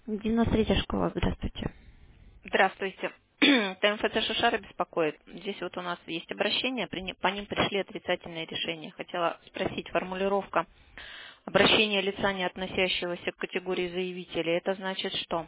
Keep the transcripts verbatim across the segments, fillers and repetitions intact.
девяносто третья школа, здравствуйте. Здравствуйте. ТМФЦ Шушара беспокоит. Здесь вот у нас есть обращения, при не- по ним пришли отрицательные решения. Хотела спросить, формулировка обращения лица, не относящегося к категории заявителей, это значит что?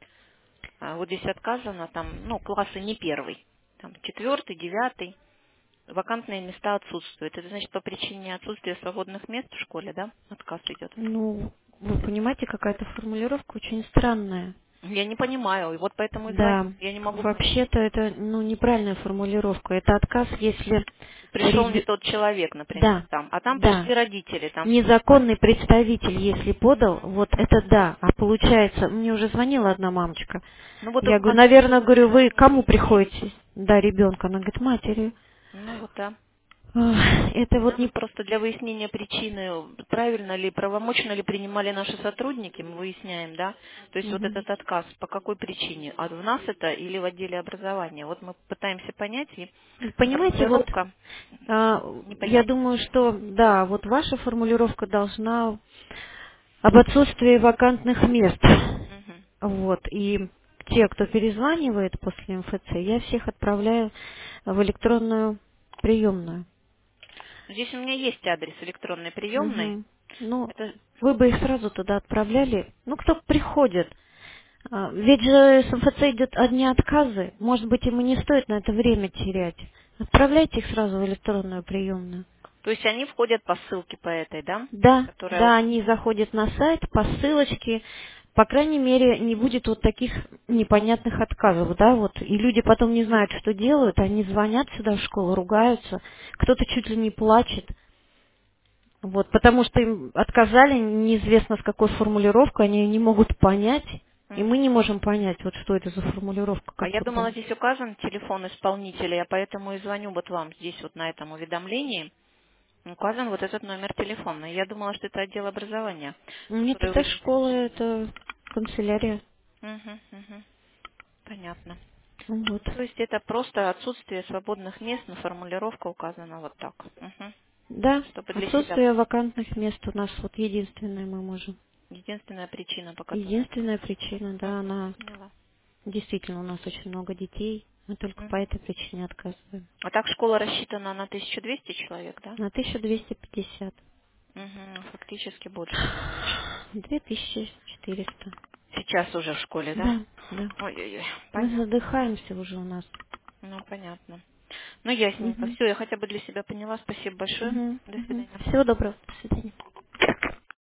А, Вот здесь отказано, там, ну, классы не первый, там, четвертый, девятый, вакантные места отсутствуют. Это значит, по причине отсутствия свободных мест в школе, да, отказ идет? Ну, вы понимаете, какая-то формулировка очень странная. Я не понимаю, и вот поэтому и звоню. Да, Я не могу понять. вообще-то это, ну, неправильная формулировка. Это отказ, если... Пришел не ребе- тот человек, например, Да, там, а там да. пришли родители, там. Незаконный представитель, если подал, вот это да. А получается, мне уже звонила одна мамочка. Ну вот у Я говорю, вас, наверное, говорю, вы кому приходите? Да, ребенка. Она говорит, матери. ну вот да. Ах, это вот Нам не... просто для выяснения причины, правильно ли, правомочно ли принимали наши сотрудники, мы выясняем, да, то есть вот Мгм. этот отказ, по какой причине, а в нас это или в отделе образования. Вот мы пытаемся понять, и Понимаете, вот формулировка а, я непонятна. думаю, что да, вот ваша формулировка должна об отсутствии вакантных мест. Мгм. Вот. И те, кто перезванивает после МФЦ, я всех отправляю в электронную приемную. Здесь у меня есть адрес электронной приемной. Мгм. Ну, Это, вы бы их сразу туда отправляли. Ну, кто приходит. А, Ведь же с МФЦ идет одни отказы. Может быть, им и не стоит на это время терять. Отправляйте их сразу в электронную приемную. то есть они входят по ссылке по этой, да, Да, которая да, вот. они заходят на сайт по ссылочке. По крайней мере, не будет вот таких непонятных отказов, да, вот. И люди потом не знают, что делают. Они звонят сюда в школу, ругаются. Кто-то чуть ли не плачет. Вот, потому что им отказали, неизвестно с какой формулировкой, они не могут понять. И мы Мгм. не можем понять, вот что это за формулировка, А я думала, которую... здесь указан телефон исполнителя, я поэтому и звоню вот вам здесь вот на этом уведомлении. Указан вот этот номер телефона. Я думала, что это отдел образования, Нет, который это выяснит. школа, это канцелярия. Мгм, мгм. Понятно. Вот. То есть это просто отсутствие свободных мест, но формулировка указана вот так. Мгм. Да, Чтобы для себя. отсутствие вакантных мест у нас вот единственное мы можем. Единственная причина, по которой отказ. Единственная причина, Мгм. да, она Поняла. действительно у нас очень много детей. Мы только по Мгм. этой причине отказываем. А так школа рассчитана на тысячу двести человек, да? На тысячу двести пятьдесят. Угу. Фактически больше тысячи. две тысячи четыреста. Сейчас уже в школе, да? Да, да. Ой-ой-ой. Мы Понятно. задыхаемся уже у нас. Ну, понятно. Ну, ясненько. Угу. Все, я хотя бы для себя поняла. Спасибо большое. Угу. До Угу. свидания. Всего доброго. До свидания.